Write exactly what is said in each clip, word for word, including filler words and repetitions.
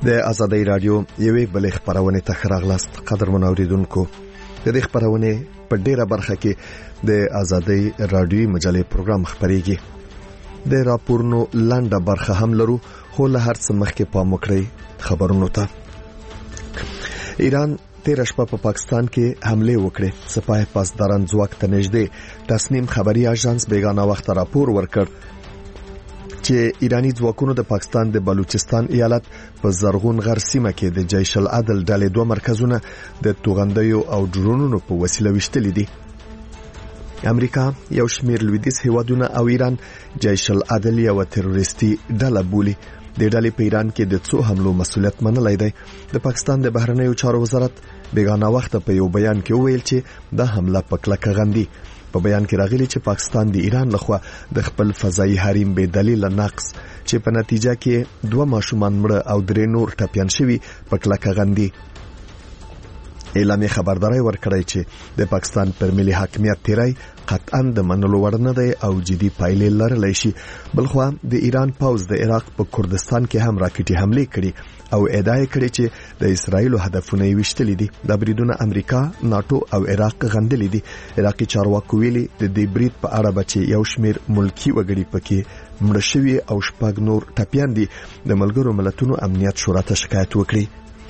د آزادۍ رادیو یوې بلې خبرونه ته راغلاست. قدرمن اوریدونکو، د دې خبرونه په ډیره برخه کې د آزادۍ رادیو مجلې پروګرام خبريږي. د راپورونو لاندې برخه هم لرو، خو له هر څه مخکې پام وکړئ خبرونو ته. ایران تیر شپه په پاکستان کې حمله وکړه. سپاه پاسداران ځواک ته نږدې تصنیم خبري اژانس بیگانه وخت راپور ورکړ چې ایرانی ځواکونو د پاکستان د بلوچستان ایالت په زرغون غر سیمه کې د جیش العدل ډلې دوه مرکزونه د توغندیو او ډرونونو په وسیله وشتلې دي. امریکا یو شمېر لویدیځ هیوادونه او ایران جیش العدل یو تروریستي ډله بولي. د ډلې په ایران کې د څو حملو مسؤلیت منلای دی. د پاکستان د بهرنیو چارو وزارت بیگانه وخت په یو بیان کې وویل چې دا حمله په کلکه غندي. په بیان کې راغلي چې پاکستان د ایران لخوا د خپل فضایي حریم به دلیل نقص چې په نتیجه کې دوه ماشومان مړه او درې نور ټپيان شوي په کلکه غندي. اعلامیه خبرداري ورکړی چې د پاکستان پر ملي حاکمیت تیری قطعاً د منلو وړ نه دی او جدي پایلې لرلی شي. بلخوا د ایران پوځ د عراق په کردستان کې هم راکټي حمله کړې او ادعا کړې چې د اسرایل هدفونه یې وشتلې دي. د بریدونو امریکا، ناتو او عراق غندلې دي. عراقي چارواکو ویلي د دې برید په اړه چې یو شمېر ملکی وګړي پکې مړ شوي او شپږ نور ټپيان دي، د ملګرو ملتونو امنیت شورا ته شکایت وکړي.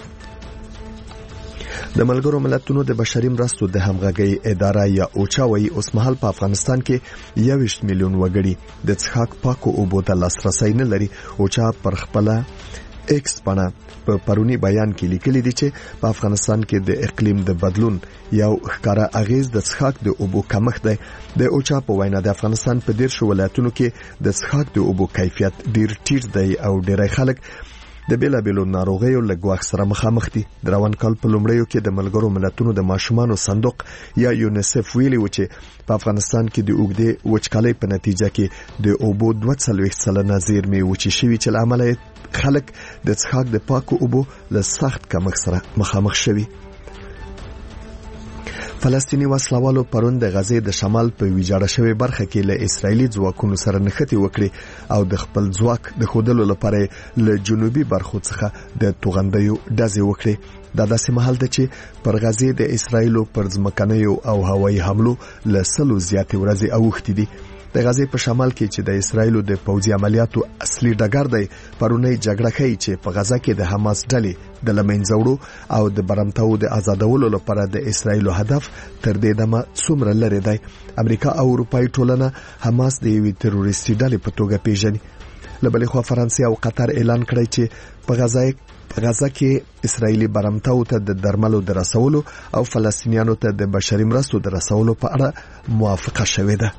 د ملګرو ملتونو د بشري مرستو د همغږي اداره یا اوچا وایي اوس مهال په افغانستان کې یوویشت میلیون وګړي د څښاک پاکو اوبو ته لاسرسي نه لري. اوچا پر خپل ایکس باندې په پرونی بیان کې لیکلي دي چې په افغانستان کې د اقلیم د بدلون یو ښکارا اغیز د څښاک د اوبو کمښت دی. د اوچا په وینا د افغانستان په ډیر شو ولایتونو کې د څښاک د اوبو کیفیت ډیر ټیټ دی او ډیری خلک د بیلابیلو ناروغیو له ګواښ سره مخامخ دي. د روان کال په لومړیو کې د ملګرو ملتونو د ماشومانو صندوق یا یونیسف ویلي و چې په افغانستان کې د اوږدې وچکالۍ په نتیجه کې د اوبو دوه څلوېښت سلنه زیرمې وچې شوي چې له امله خلک د څښاک د پاکو اوبو له سخت کمښت سره مخامخ شوي. فلسطینی وسلوالو پرون د غزې د شمال په ویجاړه شوی برخه کې له اسرایلی ځواکونو سره نښتې وکړي او د خپل ځواک د خودلو لپاره له جنوبي برخو څخه د توغندیو ډزې وکړي. دا داسې مهال ده چې پر غزې د اسرایلو پر ځمکنیو او هوایي حملو له سلو زیاتې ورځې اوښتې دي. د غزې په شمال کې چې د اسرایلو د پوځي عملیاتو اصلي ډګر دی، پرونی جګړه ښیي چې په غزه کې د حماس ډلې د لمنځوړو او د برمتاو د آزادولو لپاره د اسرایلو هدف تر دې دمه څومره لري دی. امریکا او اروپאי ټولنه حماس د یوې تروریستي ډلې په توګه پیژني. له بلې خوا فرانسې او قطر اعلان کړی چې په غزه په غزه کې اسرایلی برمتاو ته د درملو د رسولو او فلسطینیانو ته د بشري مرستو د رسولو په اړه موافقه شوې ده.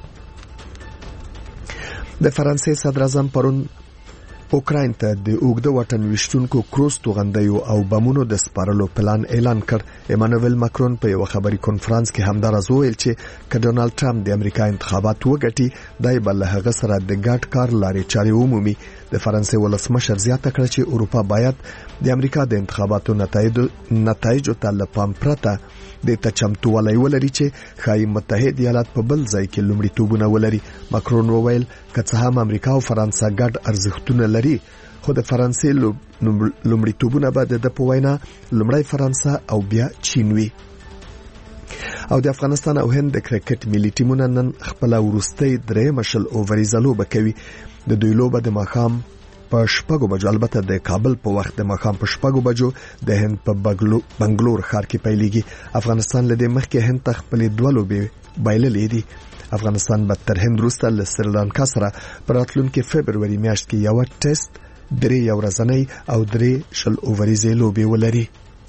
د فرانسې صدر اعظم پرون اوکراین ته د اوږده وطن وشتونکو کروز توغندیو او بمونو د سپارلو پلان اعلان کړ. ایمانوئل ماکرون په یو خبري کانفرنس کې همدارز وویل چې که ډونالد ټرمپ د امریکا انتخابات وګټي، دای بل هغه سره د ګډ کار لارې چارې ومومي. د فرانسې ولسمشر زیاته کړ چې اروپا باید د امریکا د انتخاباتو نتایجو ته له پام پرته د تچمتوالي ولري چې ښایي متحد ایالات په بل ځای کې لومړیتوبونه ولري. ماکرون وویل که څه هم امریکا او فرانسه ګډ ارزښتونه لري، خو د فرانسې لومړیتوبونه به د په وینا لومړی فرانسه او بیا چین وي. او د افغانستان او هند د کرکټ ملي ټیمونه نن خپل وروستۍ درېیمه شل اووریزه لوبه کوي. د دوی لوبه د ماښام په شپږو بجو، البته د کابل په وخت د ماښام په شپږو بجو د هند په بنگلور ښار کې پیلېږي. افغانستان له دې مخکې هند ته خپلې دوه لوبې بایللې دي. افغانستان به تر هند وروسته له سریلانکا سره په راتلونکي فبروري میاشت کې یو ټیسټ، درې یو ورځنۍ او درې شل اووریزې لوبې ولري.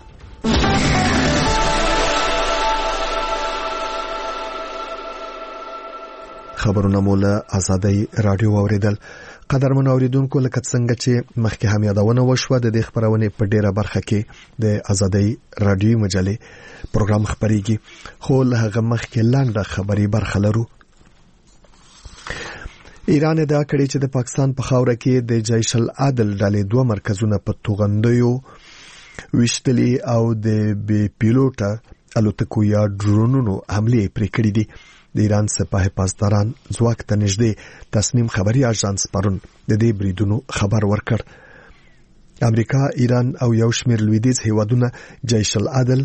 خبرونه مولا آزادۍ رادیو اوریدل. قدرمن اوریدونکو، لکه څنګه چې مخکې هم یادونه وشوه، د دې خبرونه په ډیره برخه کې د آزادۍ رادیو مجلې پروګرام خبريږي، خو له هغه مخکې لاندې خبري برخه لرو. ایران ادعا کړې چې د پاکستان په خاوره کې د جیش العدل ډلې دوه مرکزونه په توغندیو وشتلي او د بي پیلوټه الوتکو یا ډرونونو حمله پرې کړې دي. د ایران سپاه پاسداران ځواک ته نږدې تصنیم خبري اژانس پرون د دې بریدونو خبر ورکړ. امریکا، ایران او یو شمېر لویدیځ هیوادونه جیش العدل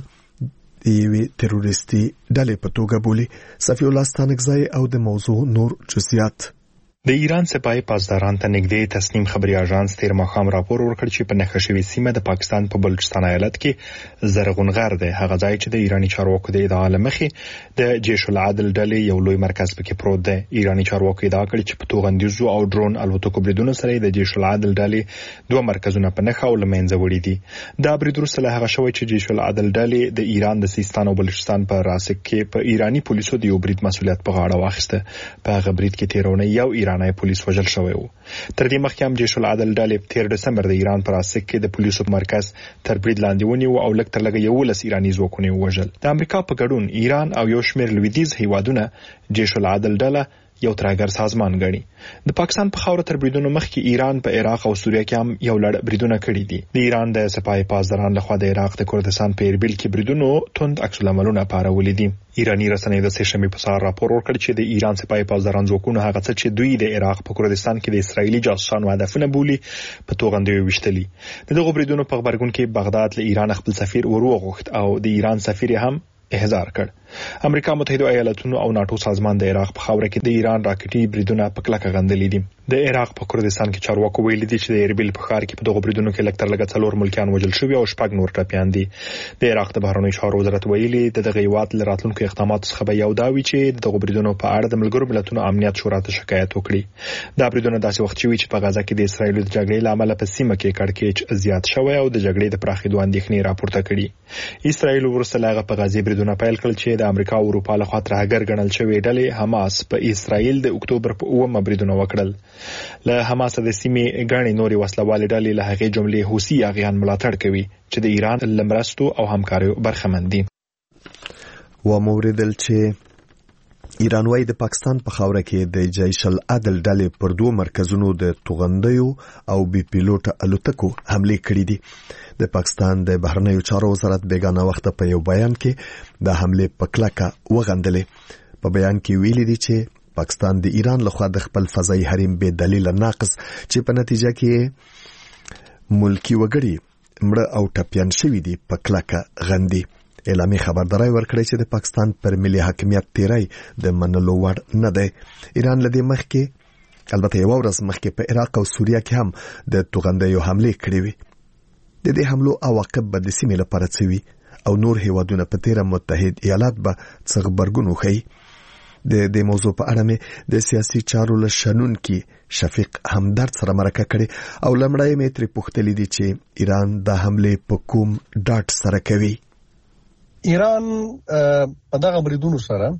د یوې تروریستي ډلې په توګه بولي. صفی الله ستانکزی او د موضوع نور جزئیات. د ایران سپاه پاسداران ته نږدې تسنیم خبري اژانس تیر ماښام راپور ورکړ چې په نښه شوې سیمه د پاکستان په بلوچستان ایالت کې زرغونغر دی، هغه ځای چې د ایرانی چارواکو د ادعا لمخې د جیش العدل ډلې یو لوی مرکز پکې پروت دی. ایرانی چارواکو ادعا کړې چې په توغندیزو او ډرون الوتکو بریدونو سره د جیش العدل ډلې دوه مرکزونه په نښه او لمنځه وړي دي. دا برید وروسته له هغه شوی چې جیش العدل ډلې د ایران د سیستان او بلوچستان په راسک کې په ایرانی پولیسو د یو برید مسؤلیت په غاړه واخیسته. په هغه برید کې تیرونه یو ایرانی پولیس وژل شوی و. تر دې مخکې هم جیش العدل ډلې تیر ډسمبر د ایران پر راسک کې د پولیسو مرکز تر برید لاندې ونیو او لږ تر لږه یولس ایرانی ځواکونه وژل. د امریکا په ګډون ایران او یو شمېر لویدیځ هیوادونه جیش العدل ډله یو ترهګر سازمان ګڼي. د پاکستان په خاوره تر بریدونو مخکې ایران په عراق او سوریه کې هم یو لړ بریدونه کړي دي. د ایران د سپاه پاسداران لخوا د عراق د کردستان په اربیل کې بریدونو توند عکس العملونه پارولي دي. ایرانی رسنۍ د سه شنبې په سهار راپور ورکړ چې د ایران سپاه پاسداران ځواکونه هغه څه چې دوی د عراق په کردستان کې د اسرایلی جاسوسانو هدفونه بولي په توغندیو وشتلي. د دغه بریدونو په خبرګون کې بغداد له ایران خپل سفیر وروغوښت او د ایران سفیر هم احضار کړ. امریکا متحده ایالاتونو او ناتو سازمان د عراق په خاوره کې د ایران راکټي بریدونه په کلکه غندلي دي. د عراق په کردستان کې چارواکو ویلي دي چې د اربیل په ښار کې په دغه بریدونو کې لږ تر لږه څلور ملکیان وژل شوي او شپږ نور ټپیان دي. د عراق د بهرنیو چارو وزارت ویلي د دغه هیواد له راتلونکو اقداماتو څخه به یو دا وي چې دغه بریدونو په اړه د ملګرو ملتونو امنیت شورا ته شکایت وکړي. دا بریدونه داسې وخت شوي چې په غزه کې د اسرایل د جګړې لامل په سیمه کې کړکېچ زیات شوی او د جګړې د پراخېدو اندېښنې راپورته کړي. اسرایل وروسته له هغه په غزه بریدونه پیل کړل چې د امریکا او اروپا لخوا ترهګر ګڼل شوی ډلې حماس په اسرایل د اکتوبر په اوومه بریدونه وکړل. له حماس د سیمې غاڼې نوري وسلوالې ډلې له هغې جملې حوثي اغیان ملاتړ کوي چې د ایران لمرستو او همکاریو برخمن دي. و موردل چې ایران وايي د پاکستان په خاوره کې د جیش العدل ډلې پر دوه مرکزونو د توغندیو او بي پیلوټ الوتکو حمله کړې دي. د پاکستان د بهرنیو چارو وزارت بیگانه وخت په یو بیان کې د حمله په کلکه وغندلې. په بیان کې ویلي دي چې پاکستان د ایران لخوا د خپل فضایي حریم به دلیل ناقص چې په نتیجه کې ملکی وګړي مړه او ټپیان شوي دي په کلکه غندي. اعلامي خبرداري ورکړې چې د پاکستان پر ملي حاکمیت تیری د منلو وړ نه دی. ایران لدی مخکې البته یو ورځ مخکې په عراق او سوریه کې هم د توغندیو حمله کړې وي. د دې حملو عواقب به د سیمې لپاره څه وي او نور هیوادونه په تیر متحد ایالات به څه غبرګون وښيي. د دې موضوع په اړه مې د سیاسي چارو له شنونکي شفیق همدرد سره مرکه کړې او لمړی مې ترې پوښتلې دي چې ایران د حمله په کوم ډاټ سره کوي. ایران په دغه بریدونو سره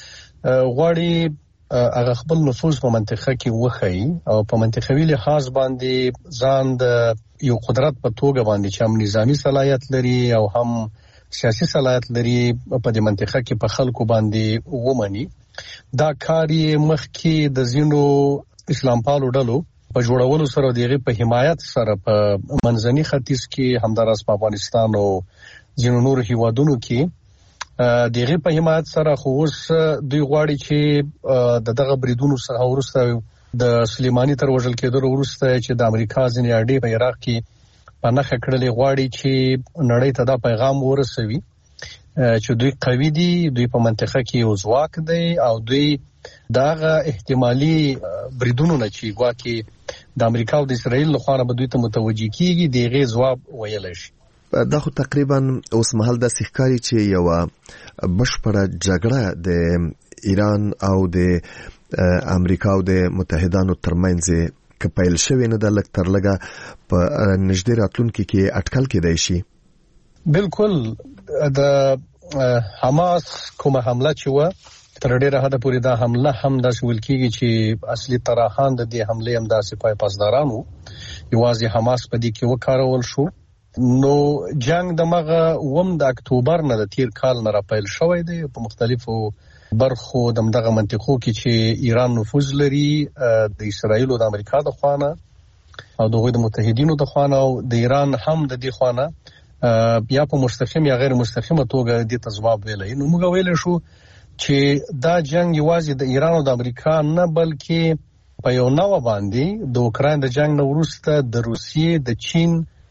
غواړي هغه خپل نفوذ په منطقه کې وښيي او په منطقوي لحاظ باندې ځان د یو قدرت په توګه باندې چې هم نظامی صلاحیت لري او هم سیاسي صلاحیت لري په دې منطقه کې په خلکو باندې ومني. دا کاری مخکې د زینو اسلام پالو ډلو په جوړولو سره دغه په حمایت سره په منځني ختیځ کې همدارس په افغانستان او ځینو نور هیوادونو کې دغه په حمایت سره خو اوس دوی غواړي چې د دغه بریدونو سره ورسته د سلیمانی تر وژل کېدو وروسته چې د امریکا ځینې اډې په عراق کې په نخښه کړلې غواړي چې نړۍ ته دا پیغام ورسوي چې دوی قوي دي، دوی په منطقه کې یو ځواک دی او دوی داغه احتمالي بریدونو نه چې ګواکې د امریکا او د اسرایل لخوا به دوی ته متوجي کیږي دغه ځواب ویل شي. دا خو تقریبا اوس مهال د ښکاری چې یو بشپړه جګړه د ایران او د امریکا او د متحدانو ترمنځ کپایل شوی نه د لک تر لګه په نږدې راتلونکي کې اټکل کېدای شي. بالکل د حماس کومه حمله چې و تر ډیره حد پورې دا حمله هم داسې ویل کېږي چې اصلي طرحان د دې حملې هم د سپاه پاسدارانو یوازې حماس په دې کې وکارول شو. نو جنگ د مغه وم د اکتوبر نه د تیر کال نه راپیل شوی دی په مختلفو برخو د دغه منطقو کې چې ایران نفوذ لري د اسرایل او د امریکا د خوانه او دغه د متحدینو د خوانه او د ایران هم د دې خوانه بیا په مستقیم یا غیر مستقیمه توګه د تجواب ویلې. نو موږ ویل شو چې دا جنگ یوازې د ایران او د امریکا نه بلکې په یو نوع باندې د اوکراین د جنگ نه وروسته د روسیې، د چین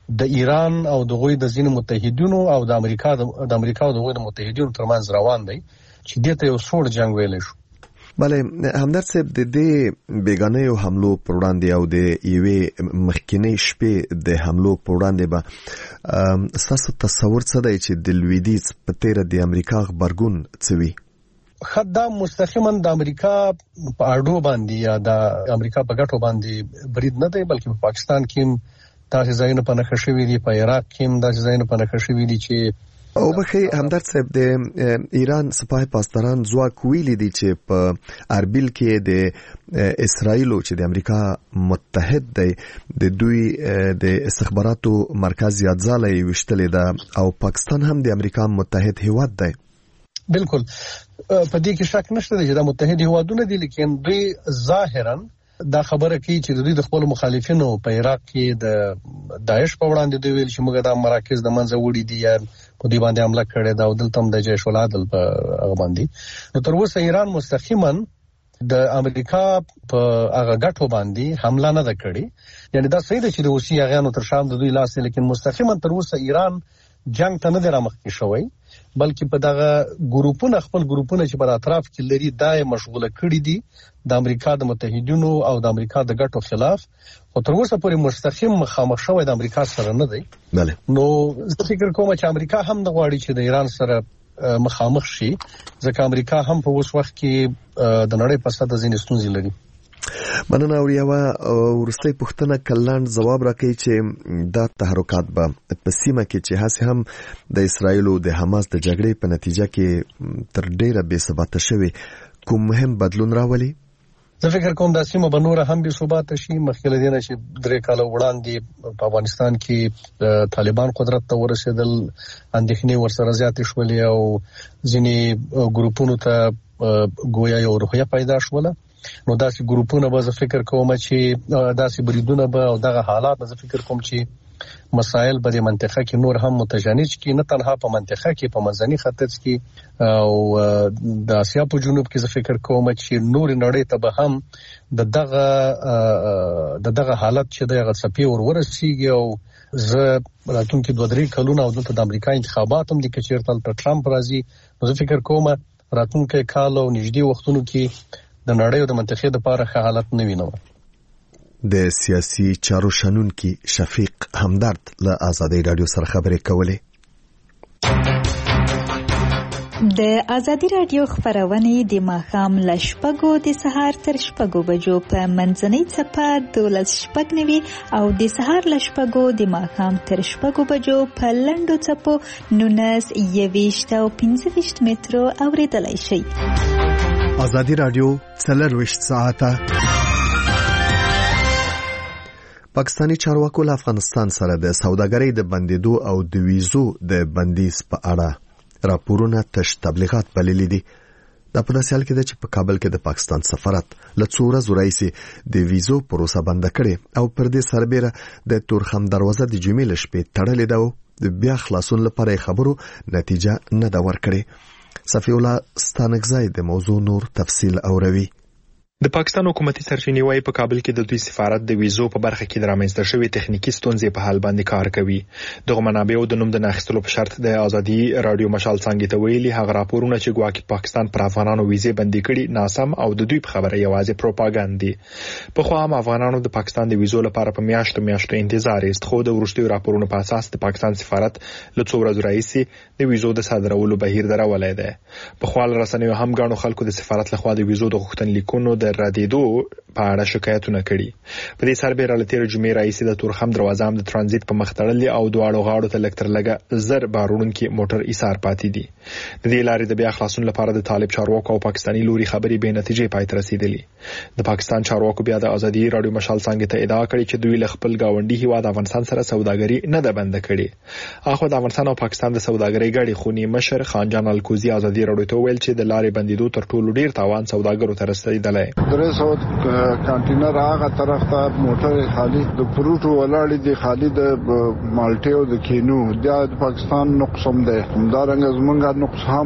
د ایران او د غوی د ځینو متحدینو او د امریکا د امریکا او د غوی د متحدینو ترمنځ روان دی چې دته یو سوړ جنگ ویل شو. بله همدرد صاحب د دې بیگانه حملو پر وړاندې او د یوې مخکینی شپې د حملو پر وړاندې به ستاسو تصور څه دی چې د لویدیځ په تیره د امریکا غبرګون څه وي؟ خدام مستقیما د امریکا په اړو باندې یا د امریکا په ګټو باندې برید نه دی، بلکې په پاکستان کې داسې ځایونه په نښه شوي دي، په عراق کې هم داسې ځایونه په نښه شوي دي چې او بخي همدرد صاحب د ایران سپاه پاسداران ځواک ویلي دي چې په اربیل کې د اسرایلو چې د امریکا متحد دی د دوی د استخباراتو مرکز یادځاله وشتلې ده او پاکستان هم د امریکا متحد هیواد دی. بالکل په دې کې شک نشته چې دا متحد هیوادونه دي، لیکن دوی ظاهرا دا خبره کوي چې دوی د خپل مخالفینو په عراق کې د داعش په وړاندې دوی ویل چې موږ د مراکز د منځه وړي دي یا په دې باندې حمله کړې ده او دلته هم د جیش العدل په هغه باندې. نو تر اوسه ایران مستقیما د امریکا په هغه ګټو باندې حمله نه ده کړې، یعنی دا صحیح ده چې د روسي هغانو تر شام د دوی لاس، لیکن مستقیما تر اوسه ایران جنگ ته نه دی رامخکې شوی، بلکې په دغه ګروپونه خپل ګروپونه چې په اطراف کې لري دای مشغوله کړي دي د امریکا د متحدینو او د امریکا د ګټو خلاف، او تر اوسه پورې مستقیم مخامخ شوی د امریکا سره نه دی. بله نو زه فکر کوم چې امریکا هم د غواړي چې د ایران سره مخامخ شي، ځکه امریکا هم په اوس وخت کې د نړۍ په سطح ځینې ستونزې لري. مننه. او یو ورسته پوښتنه کلاند جواب راکړي چې دا تحرکات به په سیمه کې چې هڅه هم د اسرایل او د حماس د جګړې په نتیجه کې تر ډیره بې ثباته شوي کوم مهم بدلون راولي؟ زه فکر کوم دا سیمه به نور هم بې ثباته شي. مخکې له دې نه چې درې کاله وړاندې په افغانستان کې طالبان قدرت ته ورسېدل، اندېښنې ورسره زیاتې شولې او ځینې ګروپونو ته ګویا یو روحیه پیدا شوله. نو داسې ګروپونه به زه فکر کوم چې داسې بریدونه به او دغه حالات زه فکر کوم چې مسائل به د منطقه کې نور هم متجانس کی، نه تنها په منطقه کې په منځني ختیځ کې او د اسیا په جنوب کې زه فکر کوم چې نور نړۍ ته به هم د دغه د دغه حالت چې دغه څپې ور ورسیږي. او زه راتلونکي دوه درې کلونه او دلته د امریکا انتخابات هم د کچیرتل پر ټرمپ راځي، نو زه فکر کوم راتلونکي کال او نږدې وختونو کې د نړۍ او د منطقې د پاره ښه حالت نه وینم. د سیاسي چارو شنونکي شفیق همدرد له آزادۍ رادیو سره خبرې کولې. د آزادۍ رادیو خبرونه د ماښام له شپږو د سهار تر شپږو بجو په منځنۍ څپه دولس شپږ نوي او د سهار له شپږو د ماښام تر شپږو بجو په لنډو څپو نولس یویشت او پنځه ویشت مترو اوریدلای شئ. آزادی رادیو څلرویشت ساعته. پاکستانی چارواکو له افغانستان سره د سوداګرۍ د بندیدو او د ویزو د بندیز په اړه راپورونه تش تبلیغات بللي دي. دا په داسې حال کې ده چې په کابل کې د پاکستان سفارت له څو ورځو راهیسې د ویزو پروسه بنده کړې او پر دې سربېره د تورخم دروازه د جمعې له شپې تړلې ده او د بیا خلاصون لپاره خبرو نتیجه نه ده ورکړې. صفی الله ستانکزی د موضوع نور تفصیل اوروي. د پاکستان حکومتي سرچینې وايي په کابل کې د دوی سفارت د ویزو په برخه کې د رامنځته شوې تخنیکی ستونزې په حل باندې کار کوي. دغه منابع د نوم د ناخستلو په شرط د آزادي رادیو مشال څنګه ته ویلي هغه راپورونه چې ګواکې پاکستان پر افغانانو ویزې بندي کړي ناسم او د دوی په خبره یوازې پروپاګاندا دي. په خو هم افغانانو د پاکستان د ویزو لپاره په میاشتو میاشتو انتظار است، خو د ورشتي راپورونو په اساس د پاکستان سفارت له څو ورځې راهیسې د ویزو د صادرولو بهیر درولای دی. په خپل رسنیو هم غاڼو خلکو د سفارت لخوا د ویزو د غوښتنلیکونو د ردیدو په اړه شکایتونه کړي. په دې سربېره له تیر جمعې راهیسې د تورخم دروازه هم د ترانزیت په مخ تړلې او دواړو غاړو ته لکتر لګه زر باروړونکي موټر ایثار پاتې دي. د دې لارې د بیا خلاصون لپاره د طالب چارواکو او پاکستاني لوري خبرې به نتیجې پای ته رسیدلې. د پاکستان چارواکو بیا د آزادي رادیو مشال څنګه ته ادعا کړې چې دوی له خپل گاونډي هیواد افغانستان سره سوداګري نه ده بند کړې. اخو د افغانستان او پاکستان د سوداګرۍ غړي خونی مشر خانجان الکوزی آزادي رادیو ته ویل چې د لارې بندیدو تر ټولو ډیر تاوان سوداګرو ته رسیدلی. کانټینر هغه طرف ته موټر خالی د فروټو ولاړې دي، خالی د مالټې او د کینو د پاکستان نقص هم ده. همدارنګه زمونږه نقص هم